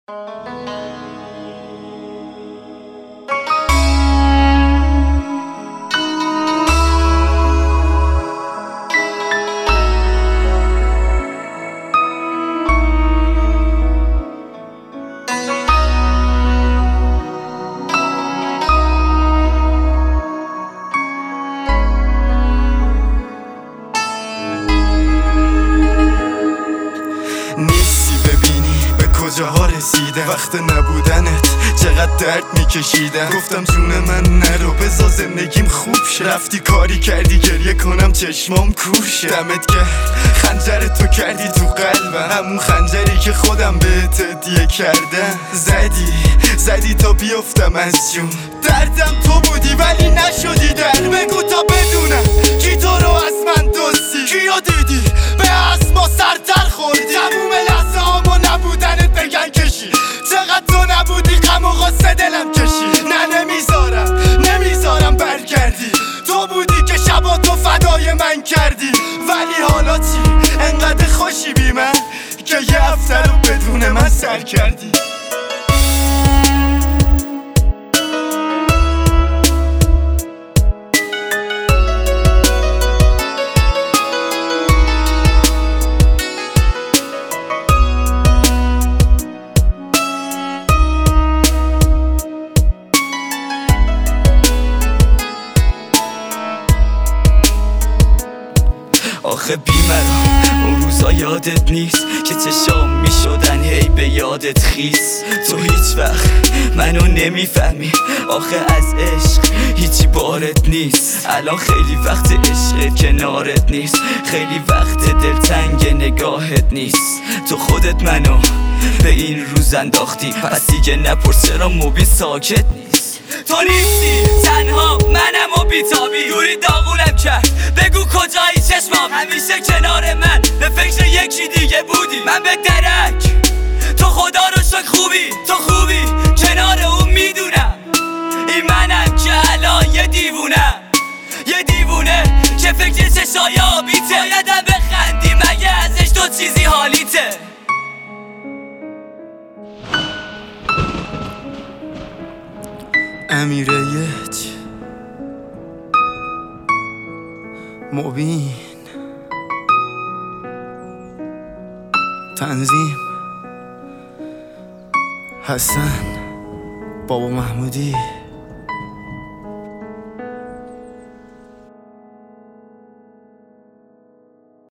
کجاها رسیدم وقت نبودنت چقدر درد میکشیدم گفتم جون من نرو بذار زندگیم خوب شه رفتی کاری کردی گریه کنم چشمام کور شه دمت گرم خنجر تو کردی تو قلبم همون خنجری که خودم بهت هدیه کردم زدی تا بیفتم از جون دردم تو بودی ولی نشدی در بگو تا بدونم کی تو رو از من دوستی کیو دیدی به اسما سرتر خوردی تموم لحظه هامو نبودنت بگن کشی چقدر تو نبودی غم و غصه دلم کشی نه نمیذارم برگردی تو بودی که شبا تو فدای من کردی ولی حالا چی انقدر خوشی بی من که یه هفته رو بدون من سر کردی آخه بیمرام اون روزا یادت نیست که چشام میشدن هی به یادت خیس تو هیچ وقت منو نمیفهمی آخه از عشق هیچی بارت نیست الان خیلی وقت عشقت کنارت نیست خیلی وقت دلتنگ نگاهت نیست تو خودت منو به این روز انداختی پس دیگه نپرس چرا موبیل ساکت نیست تو نیستی تنها منم و بیتابی دوری داغونم کرد بگو کجایی چشمام همیشه کنار من به فکر یکی دیگه بودی من به درک تو خدا رو شکر تو خوبی کنار اون میدونم این منم که الان یه دیوونه که فکر چشای آبیته یادم بخندی مگه ازش تو چیزی حالیته امیر یک مبین تنظیم حسن بابا محمودی